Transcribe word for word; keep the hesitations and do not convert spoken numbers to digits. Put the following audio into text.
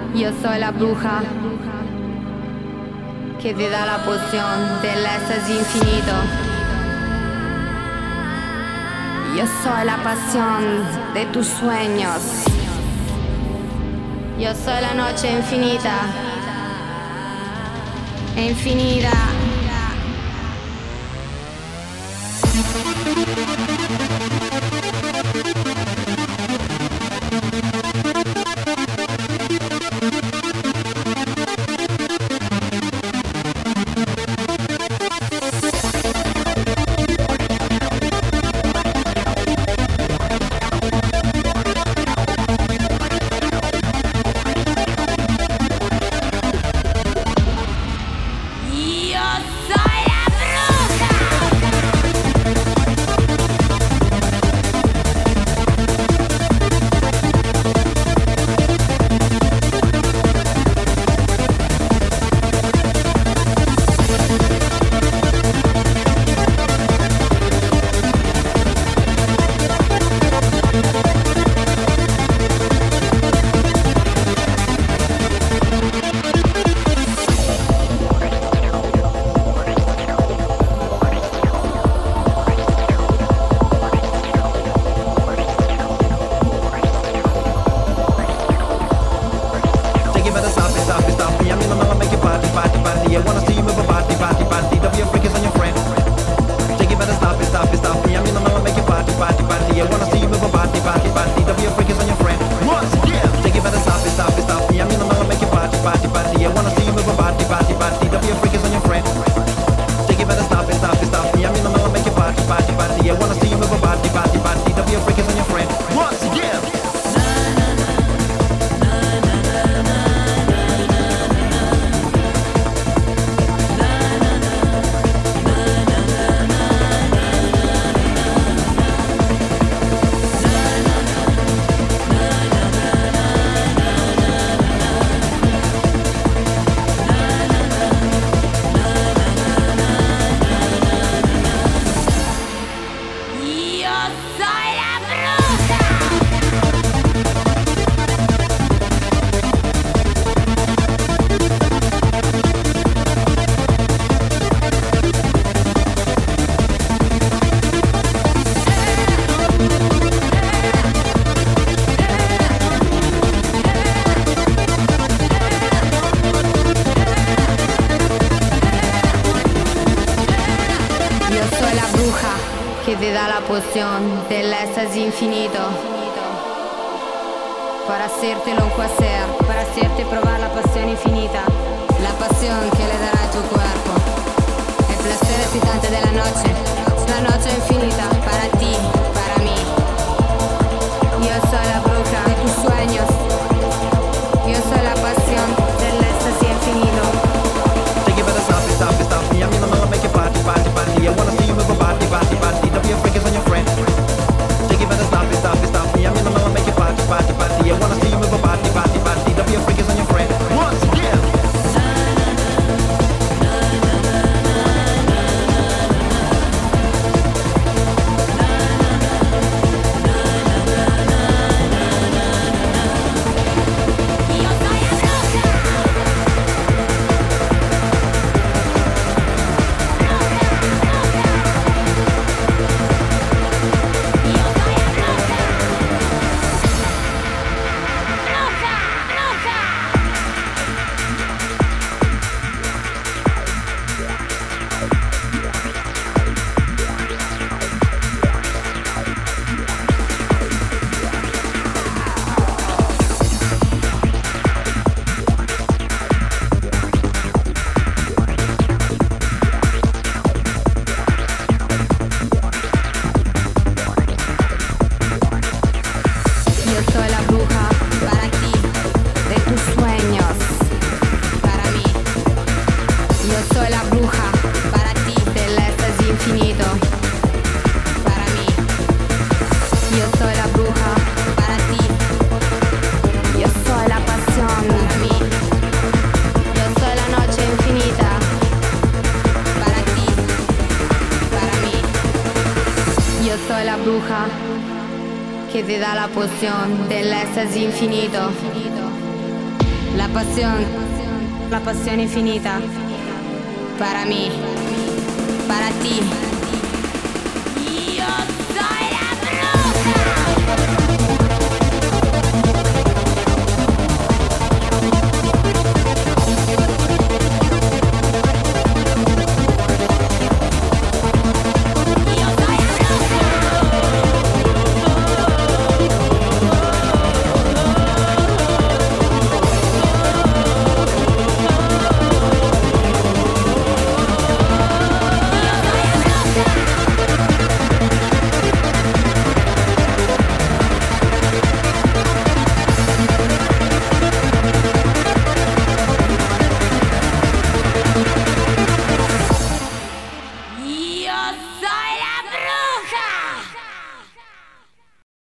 Yo soy la bruja que te da la poción del éxtasis infinito. Yo soy la pasión de tus sueños. Yo soy la noche infinita, infinita. Que te da la poción del éxtasis infinito para hacértelo un placer, para hacerte probar la pasión infinita, la pasión que le dará a tu cuerpo, el placer excitante de la noche, la noche infinita para ti, para mí. Yo soy la bruja de tus sueños, yo soy la pasión del éxtasis infinito. Take it better, stop it, stop it, stop me. I'm in the middle, make it party, party, party. I wanna see you move a body, body, body. Don't be afraid, 'cause I'm your friend. Take it better, stop it, stop it, stop me. I'm in the middle, make it party, party, party. I wanna see you move a body, body, body. Don't be afraid, 'cause I'm your friend. Once again. bruja que te da la poción del éxtasis infinito La pasión, la pasión infinita. Para mí, para ti.